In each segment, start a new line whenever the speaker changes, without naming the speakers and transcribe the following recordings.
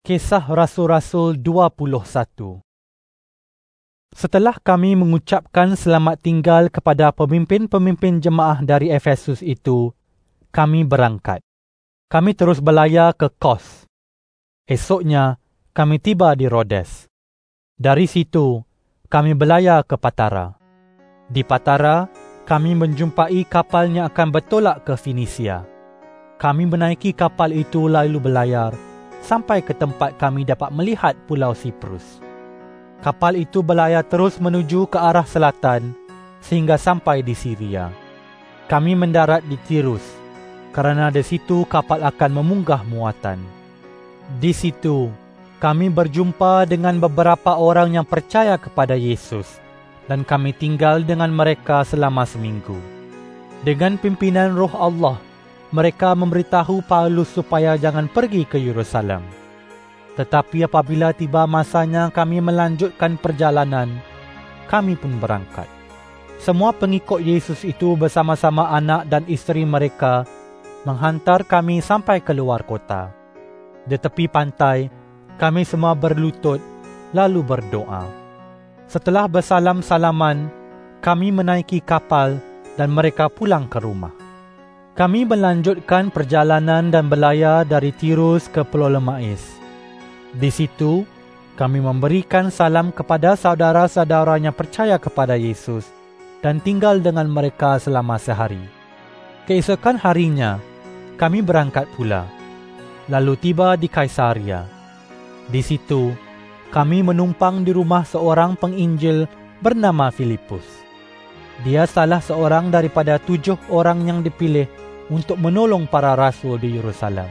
Kisah Rasul-Rasul 21. Setelah kami mengucapkan selamat tinggal kepada pemimpin-pemimpin jemaah dari Efesus itu, kami berangkat. Kami terus berlayar ke Kos. Esoknya, kami tiba di Rhodes. Dari situ, kami berlayar ke Patara. Di Patara, kami menjumpai kapal yang akan bertolak ke Finisia. Kami menaiki kapal itu lalu berlayar sampai ke tempat kami dapat melihat Pulau Siprus. Kapal itu berlayar terus menuju ke arah selatan sehingga sampai di Syria. Kami mendarat di Tirus kerana di situ kapal akan memunggah muatan. Di situ, kami berjumpa dengan beberapa orang yang percaya kepada Yesus dan kami tinggal dengan mereka selama seminggu. Dengan pimpinan Roh Allah, mereka memberitahu Paulus supaya jangan pergi ke Yerusalem. Tetapi apabila tiba masanya kami melanjutkan perjalanan, kami pun berangkat. Semua pengikut Yesus itu bersama-sama anak dan isteri mereka menghantar kami sampai ke luar kota. Di tepi pantai, kami semua berlutut lalu berdoa. Setelah bersalam-salaman, kami menaiki kapal dan mereka pulang ke rumah. Kami melanjutkan perjalanan dan berlayar dari Tirus ke Pulau Lemais. Di situ, kami memberikan salam kepada saudara-saudara yang percaya kepada Yesus dan tinggal dengan mereka selama sehari. Keesokan harinya, kami berangkat pula, lalu tiba di Kaisaria. Di situ, kami menumpang di rumah seorang penginjil bernama Filipus. Dia salah seorang daripada 7 orang yang dipilih untuk menolong para rasul di Yerusalem.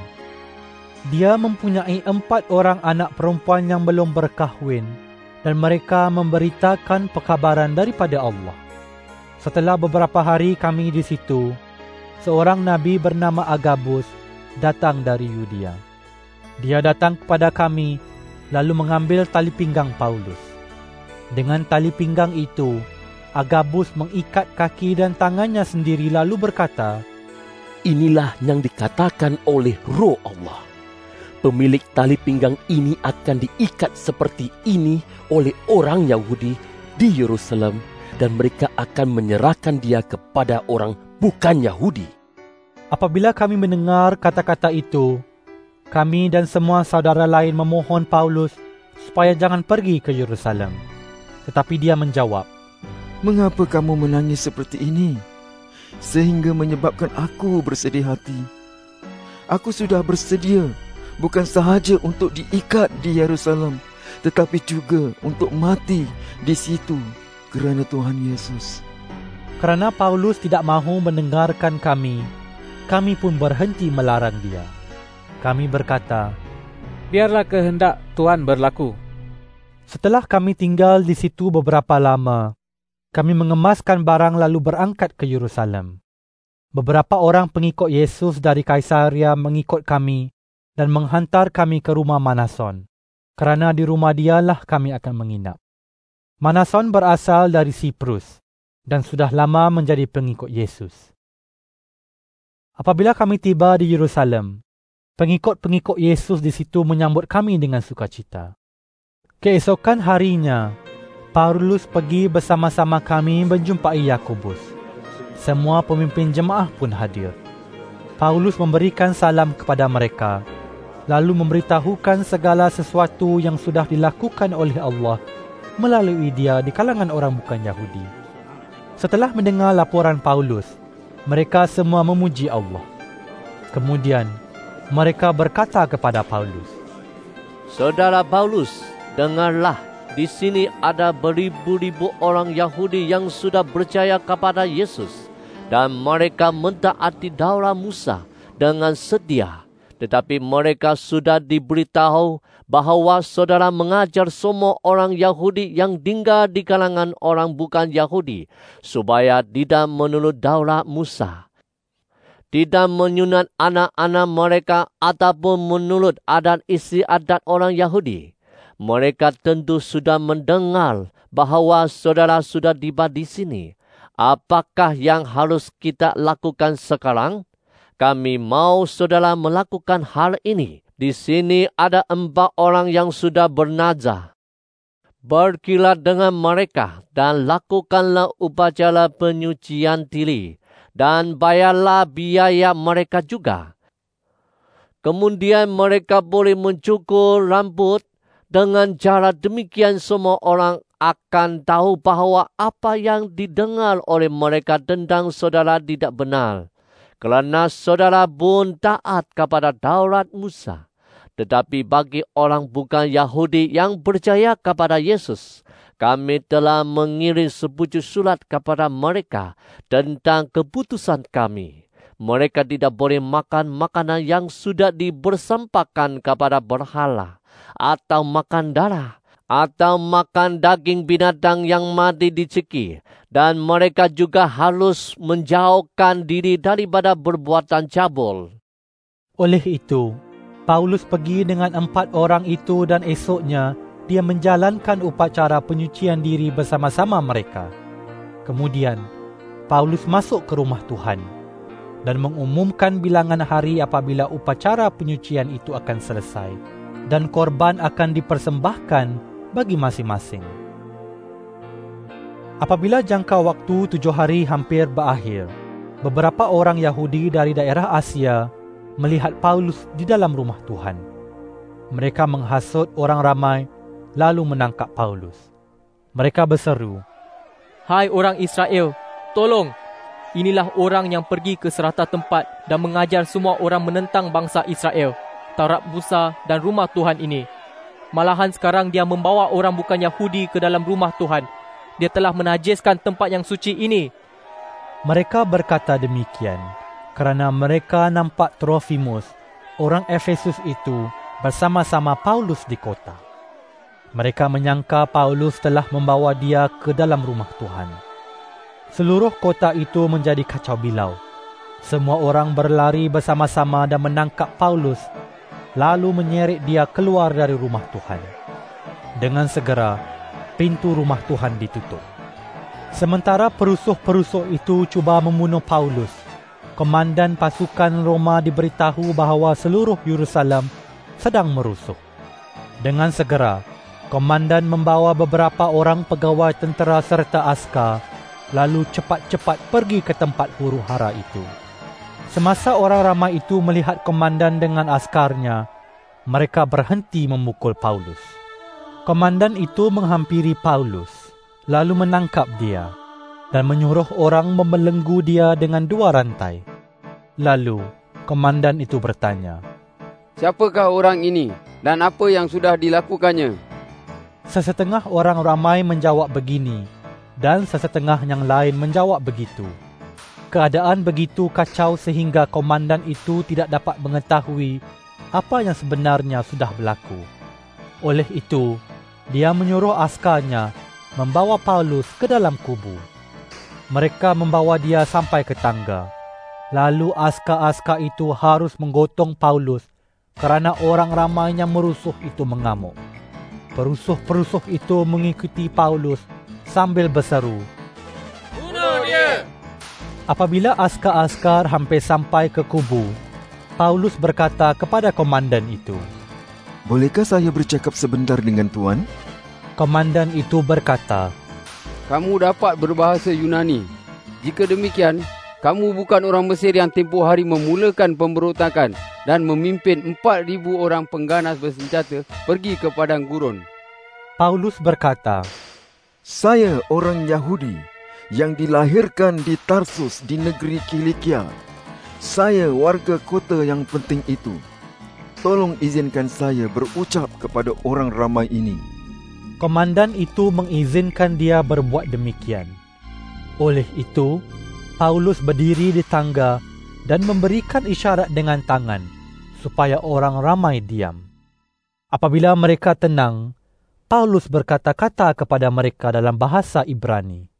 Dia mempunyai 4 orang anak perempuan yang belum berkahwin dan mereka memberitakan perkabaran daripada Allah. Setelah beberapa hari kami di situ, seorang nabi bernama Agabus datang dari Yudea. Dia datang kepada kami lalu mengambil tali pinggang Paulus. Dengan tali pinggang itu, Agabus mengikat kaki dan tangannya sendiri lalu berkata,
"Inilah yang dikatakan oleh Roh Allah. Pemilik tali pinggang ini akan diikat seperti ini oleh orang Yahudi di Yerusalem dan mereka akan menyerahkan dia kepada orang bukan Yahudi."
Apabila kami mendengar kata-kata itu, kami dan semua saudara lain memohon Paulus supaya jangan pergi ke Yerusalem. Tetapi dia menjawab,
"Mengapa kamu menangis seperti ini, sehingga menyebabkan aku bersedih hati? Aku sudah bersedia bukan sahaja untuk diikat di Yerusalem, tetapi juga untuk mati di situ kerana Tuhan Yesus."
Kerana Paulus tidak mahu mendengarkan kami pun berhenti melarang dia. Kami berkata,
"Biarlah kehendak Tuhan berlaku."
Setelah kami tinggal di situ beberapa lama, kami mengemaskan barang lalu berangkat ke Yerusalem. Beberapa orang pengikut Yesus dari Kaisaria mengikut kami dan menghantar kami ke rumah Manason, kerana di rumah dialah kami akan menginap. Manason berasal dari Siprus dan sudah lama menjadi pengikut Yesus. Apabila kami tiba di Yerusalem, pengikut-pengikut Yesus di situ menyambut kami dengan sukacita. Keesokan harinya, Paulus pergi bersama-sama kami menjumpai Yakobus. Semua pemimpin jemaah pun hadir. Paulus memberikan salam kepada mereka, lalu memberitahukan segala sesuatu yang sudah dilakukan oleh Allah melalui dia di kalangan orang bukan Yahudi. Setelah mendengar laporan Paulus, mereka semua memuji Allah. Kemudian, mereka berkata kepada Paulus,
"Saudara Paulus, dengarlah, di sini ada beribu-ribu orang Yahudi yang sudah percaya kepada Yesus dan mereka mentaati Taurat Musa dengan setia. Tetapi mereka sudah diberitahu bahawa saudara mengajar semua orang Yahudi yang tinggal di kalangan orang bukan Yahudi supaya tidak menurut Taurat Musa, tidak menyunat anak-anak mereka ataupun menurut adat istiadat orang Yahudi. Mereka tentu sudah mendengar bahawa saudara sudah tiba di sini. Apakah yang harus kita lakukan sekarang? Kami mau saudara melakukan hal ini Di sini ada 4 orang yang sudah bernazar. Berkilat dengan mereka dan lakukanlah upacara penyucian diri dan bayarlah biaya mereka juga. Kemudian mereka boleh mencukur rambut. Dengan cara demikian semua orang akan tahu bahawa apa yang didengar oleh mereka tentang saudara tidak benar. Kerana saudara pun taat kepada Taurat Musa. Tetapi bagi orang bukan Yahudi yang percaya kepada Yesus, kami telah mengirim sepucuk surat kepada mereka tentang keputusan kami. Mereka tidak boleh makan makanan yang sudah dipersembahkan kepada berhala, atau makan darah, atau makan daging binatang yang mati dicekik, dan mereka juga harus menjauhkan diri daripada perbuatan cabul.
Oleh itu, Paulus pergi dengan 4 orang itu dan esoknya dia menjalankan upacara penyucian diri bersama-sama mereka. Kemudian, Paulus masuk ke rumah Tuhan dan mengumumkan bilangan hari apabila upacara penyucian itu akan selesai dan korban akan dipersembahkan bagi masing-masing. Apabila jangka waktu 7 hari hampir berakhir, beberapa orang Yahudi dari daerah Asia melihat Paulus di dalam rumah Tuhan. Mereka menghasut orang ramai lalu menangkap Paulus. Mereka berseru,
"Hai orang Israel, tolong! Inilah orang yang pergi ke serata tempat dan mengajar semua orang menentang bangsa Israel, Taurat Musa dan rumah Tuhan ini. Malahan sekarang dia membawa orang bukan Yahudi ke dalam rumah Tuhan. Dia telah menajiskan tempat yang suci ini."
Mereka berkata demikian kerana mereka nampak Trofimus, orang Efesus itu, bersama-sama Paulus di kota. Mereka menyangka Paulus telah membawa dia ke dalam rumah Tuhan. Seluruh kota itu menjadi kacau bilau. Semua orang berlari bersama-sama dan menangkap Paulus, lalu menyeret dia keluar dari rumah Tuhan. Dengan segera, pintu rumah Tuhan ditutup. Sementara perusuh-perusuh itu cuba membunuh Paulus, komandan pasukan Roma diberitahu bahawa seluruh Yerusalem sedang merusuh. Dengan segera, komandan membawa beberapa orang pegawai tentera serta askar, lalu cepat-cepat pergi ke tempat huru-hara itu. Semasa orang ramai itu melihat komandan dengan askarnya, mereka berhenti memukul Paulus. Komandan itu menghampiri Paulus, lalu menangkap dia dan menyuruh orang membelenggu dia dengan 2 rantai. Lalu, komandan itu bertanya,
"Siapakah orang ini dan apa yang sudah dilakukannya?"
Sesetengah orang ramai menjawab begini dan sesetengah yang lain menjawab begitu. Keadaan begitu kacau sehingga komandan itu tidak dapat mengetahui apa yang sebenarnya sudah berlaku. Oleh itu, dia menyuruh askarnya membawa Paulus ke dalam kubu. Mereka membawa dia sampai ke tangga. Lalu askar-askar itu harus menggotong Paulus kerana orang ramai yang merusuh itu mengamuk. Perusuh-perusuh itu mengikuti Paulus sambil berseru,
"Bunuh dia!"
Apabila askar-askar hampir sampai ke kubu, Paulus berkata kepada komandan itu,
"Bolehkah saya bercakap sebentar dengan Tuan?"
Komandan itu berkata,
"Kamu dapat berbahasa Yunani. Jika demikian, kamu bukan orang Mesir yang tempoh hari memulakan pemberontakan dan memimpin 4,000 orang pengganas bersenjata pergi ke padang gurun."
Paulus berkata,
"Saya orang Yahudi yang dilahirkan di Tarsus di negeri Kilikia. Saya warga kota yang penting itu. Tolong izinkan saya berucap kepada orang ramai ini."
Komandan itu mengizinkan dia berbuat demikian. Oleh itu, Paulus berdiri di tangga dan memberikan isyarat dengan tangan supaya orang ramai diam. Apabila mereka tenang, Paulus berkata-kata kepada mereka dalam bahasa Ibrani.